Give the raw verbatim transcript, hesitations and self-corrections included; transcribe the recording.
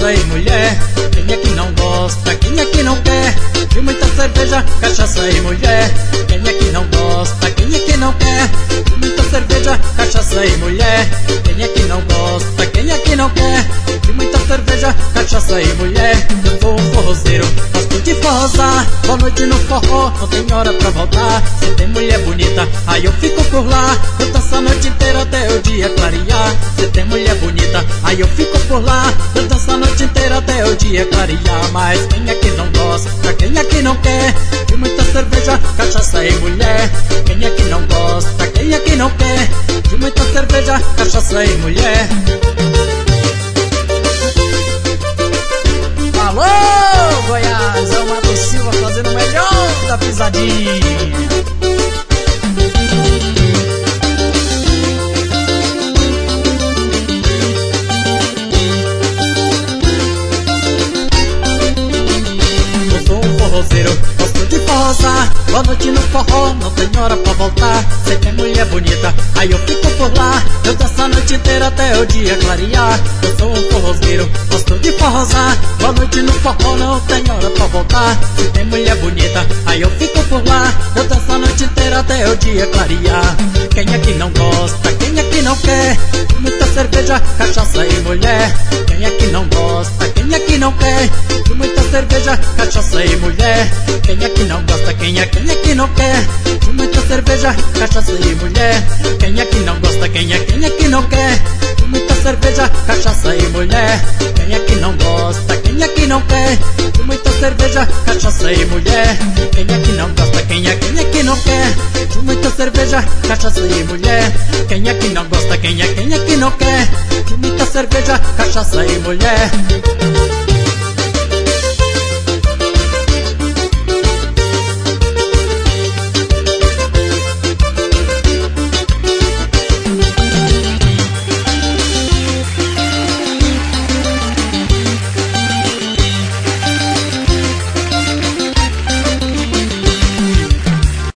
cachaça e mulher. Quem é que não gosta, quem é que não quer de muita cerveja, cachaça e mulher? Quem é que não gosta, quem é que não quer de muita cerveja, cachaça e mulher? Quem é que não gosta, quem é que não quer de muita cerveja, cachaça e mulher? Eu sou um forrozeiro, gosto de forrosar. Boa noite no forró, não tem hora pra voltar. Se tem mulher bonita, aí eu fico por lá. Eu danço a noite inteira até o dia clarear. Se tem mulher bonita, aí eu fico por lá. Eu danço a noite inteira até o dia clarear. Mas quem é que não gosta, quem é que não quer de muita cerveja, cachaça e mulher? Quem é que não gosta, quem é que não quer de muita cerveja, cachaça e mulher? Alô, Goiás, é o Mato Silva fazendo o melhor da pisadinha. Gosto de forrosar, boa noite no forró, não tem hora pra voltar. Se tem mulher bonita, aí eu fico por lá. Eu danço a noite inteira até o dia clarear. Eu sou um forrozeiro, gosto de forrosar, boa noite no forró, não tem hora pra voltar. Se tem mulher bonita, aí eu fico por lá. Eu danço a noite inteira até o dia clarear. Quem é que não gosta, quem é que não quer de muita cerveja, cachaça e mulher? Quem é que não gosta, quem é que não quer de muita cerveja, cachaça e mulher? Quem é que não gosta, quem é, quem é que não quer de muita cerveja, cachaça e mulher? Quem é que não gosta, quem é, quem é que não quer de muita cerveja, cachaça e mulher? Quem é que não gosta, quem é que não quer de muita cerveja, cachaça e mulher? Quem é que não gosta, quem é, quem é que não quer de muita cerveja, cachaça e mulher? Quem é que não gosta, quem é, quem é que não quer de muita cerveja, cachaça e mulher?